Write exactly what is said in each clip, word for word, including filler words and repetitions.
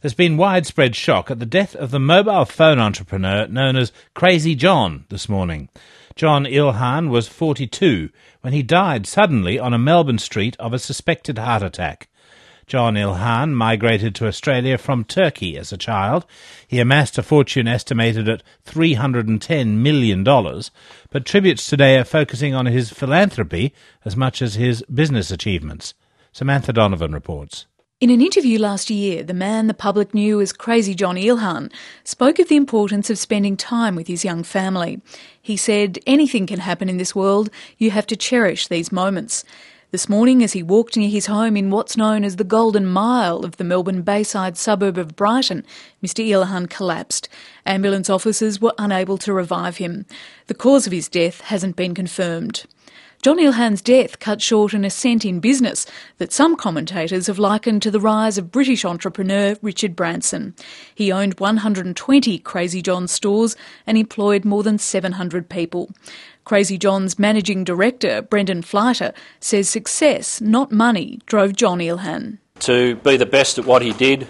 There's been widespread shock at the death of the mobile phone entrepreneur known as Crazy John this morning. John Ilhan was forty-two when he died suddenly on a Melbourne street of a suspected heart attack. John Ilhan migrated to Australia from Turkey as a child. He amassed a fortune estimated at three hundred ten million dollars, but tributes today are focusing on his philanthropy as much as his business achievements. Samantha Donovan reports. In an interview last year, the man the public knew as Crazy John Ilhan spoke of the importance of spending time with his young family. He said, "Anything can happen in this world. You have to cherish these moments." This morning, as he walked near his home in what's known as the Golden Mile of the Melbourne Bayside suburb of Brighton, Mister Ilhan collapsed. Ambulance officers were unable to revive him. The cause of his death hasn't been confirmed. John Ilhan's death cut short an ascent in business that some commentators have likened to the rise of British entrepreneur Richard Branson. He owned one hundred twenty Crazy John stores and employed more than seven hundred people. Crazy John's managing director, Brendan Fleiter, says success, not money, drove John Ilhan. To be the best at what he did,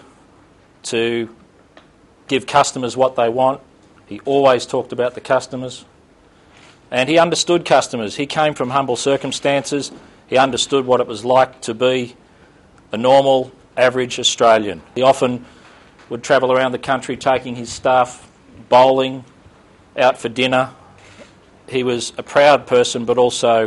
to give customers what they want. He always talked about the customers. And he understood customers. He came from humble circumstances. He understood what it was like to be a normal, average Australian. He often would travel around the country taking his staff bowling, out for dinner. He was a proud person but also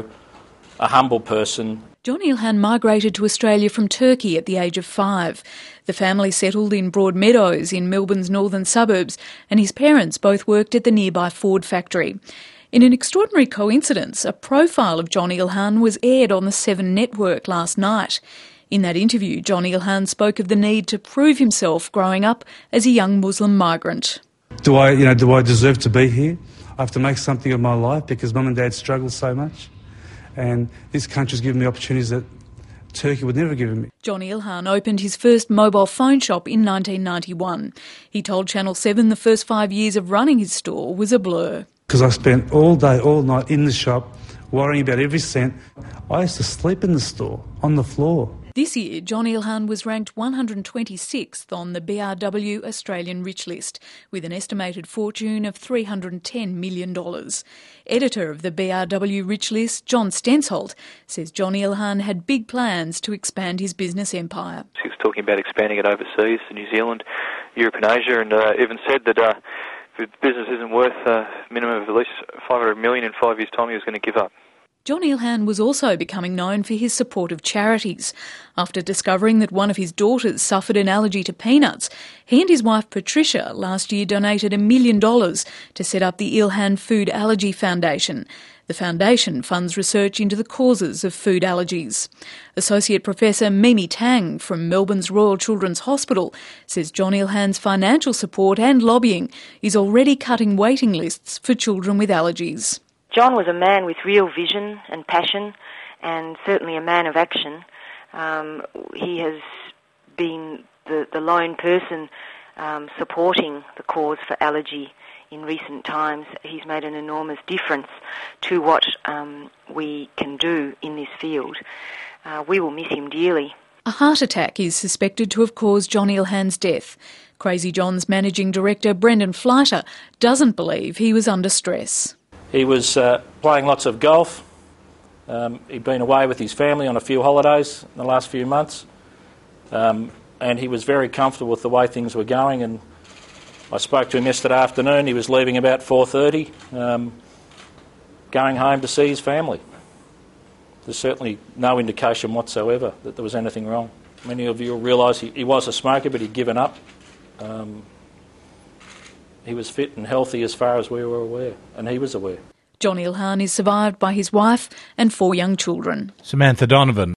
a humble person. John Ilhan migrated to Australia from Turkey at the age of five. The family settled in Broadmeadows in Melbourne's northern suburbs, and his parents both worked at the nearby Ford factory. In an extraordinary coincidence, a profile of John Ilhan was aired on the Seven Network last night. In that interview, John Ilhan spoke of the need to prove himself growing up as a young Muslim migrant. Do I, you know, do I deserve to be here? I have to make something of my life because Mum and Dad struggle so much, and this country's given me opportunities that Turkey would never give me. John Ilhan opened his first mobile phone shop in nineteen ninety-one. He told Channel seven the first five years of running his store was a blur. Because I spent all day, all night in the shop, worrying about every cent. I used to sleep in the store, on the floor. This year, John Ilhan was ranked one hundred twenty-sixth on the B R W Australian Rich List, with an estimated fortune of three hundred ten million dollars. Editor of the B R W Rich List, John Stensholt, says John Ilhan had big plans to expand his business empire. He was talking about expanding it overseas to New Zealand, Europe and Asia, and uh, even said that uh, if the business isn't worth a minimum of at least five hundred million dollars in five years' time, he was going to give up. John Ilhan was also becoming known for his support of charities. After discovering that one of his daughters suffered an allergy to peanuts, he and his wife Patricia last year donated a million dollars to set up the Ilhan Food Allergy Foundation. The foundation funds research into the causes of food allergies. Associate Professor Mimi Tang from Melbourne's Royal Children's Hospital says John Ilhan's financial support and lobbying is already cutting waiting lists for children with allergies. John was a man with real vision and passion, and certainly a man of action. Um, he has been the, the lone person um, supporting the cause for allergy in recent times. He's made an enormous difference to what um, we can do in this field. Uh, we will miss him dearly. A heart attack is suspected to have caused John Ilhan's death. Crazy John's managing director, Brendan Fleiter, doesn't believe he was under stress. He was uh, playing lots of golf. Um, he'd been away with his family on a few holidays in the last few months. Um, and he was very comfortable with the way things were going. And I spoke to him yesterday afternoon. He was leaving about four thirty, um, going home to see his family. There's certainly no indication whatsoever that there was anything wrong. Many of you will realise he, he was a smoker, but he'd given up. Um, He was fit and healthy as far as we were aware, and he was aware. John Ilhan is survived by his wife and four young children. Samantha Donovan.